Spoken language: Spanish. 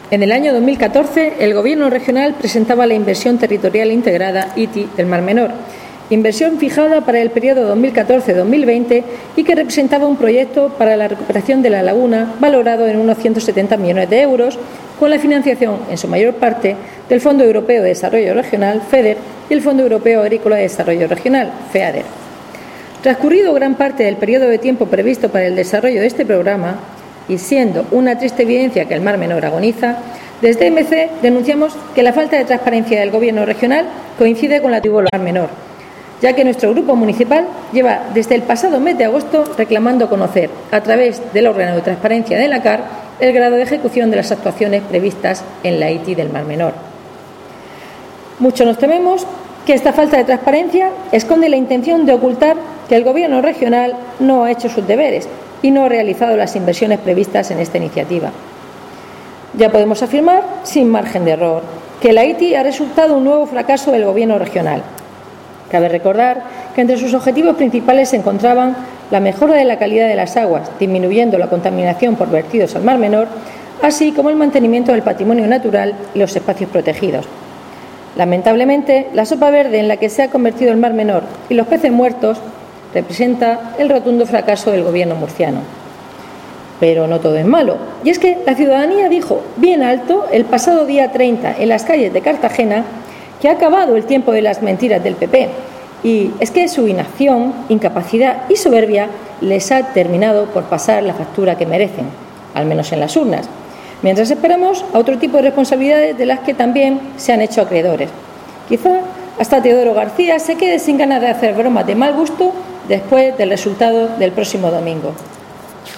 En el año 2014, el Gobierno regional presentaba la Inversión Territorial Integrada ITI del Mar Menor, inversión fijada para el periodo 2014-2020 y que representaba un proyecto para la recuperación de la laguna valorado en unos 170 millones de euros, con la financiación, en su mayor parte, del Fondo Europeo de Desarrollo Regional, FEDER, y el Fondo Europeo Agrícola de Desarrollo Regional, FEADER. Transcurrido gran parte del periodo de tiempo previsto para el desarrollo de este programa, y siendo una triste evidencia que el Mar Menor agoniza, desde MC denunciamos que la falta de transparencia del Gobierno regional coincide con la del Mar Menor, ya que nuestro grupo municipal lleva desde el pasado mes de agosto reclamando conocer, a través del órgano de transparencia de la CAR, el grado de ejecución de las actuaciones previstas en la ITI del Mar Menor. Mucho nos tememos que esta falta de transparencia esconde la intención de ocultar que el Gobierno regional no ha hecho sus deberes y no ha realizado las inversiones previstas en esta iniciativa. Ya podemos afirmar, sin margen de error, que la ITI ha resultado un nuevo fracaso del Gobierno regional. Cabe recordar que entre sus objetivos principales se encontraban la mejora de la calidad de las aguas, disminuyendo la contaminación por vertidos al Mar Menor, así como el mantenimiento del patrimonio natural y los espacios protegidos. Lamentablemente, la sopa verde en la que se ha convertido el Mar Menor y los peces muertos representa el rotundo fracaso del Gobierno murciano. Pero no todo es malo. Y es que la ciudadanía dijo bien alto el pasado día 30 en las calles de Cartagena que ha acabado el tiempo de las mentiras del PP. Y es que su inacción, incapacidad y soberbia les ha terminado por pasar la factura que merecen, al menos en las urnas. Mientras esperamos a otro tipo de responsabilidades de las que también se han hecho acreedores. Quizá hasta Teodoro García se quede sin ganas de hacer bromas de mal gusto después del resultado del próximo domingo.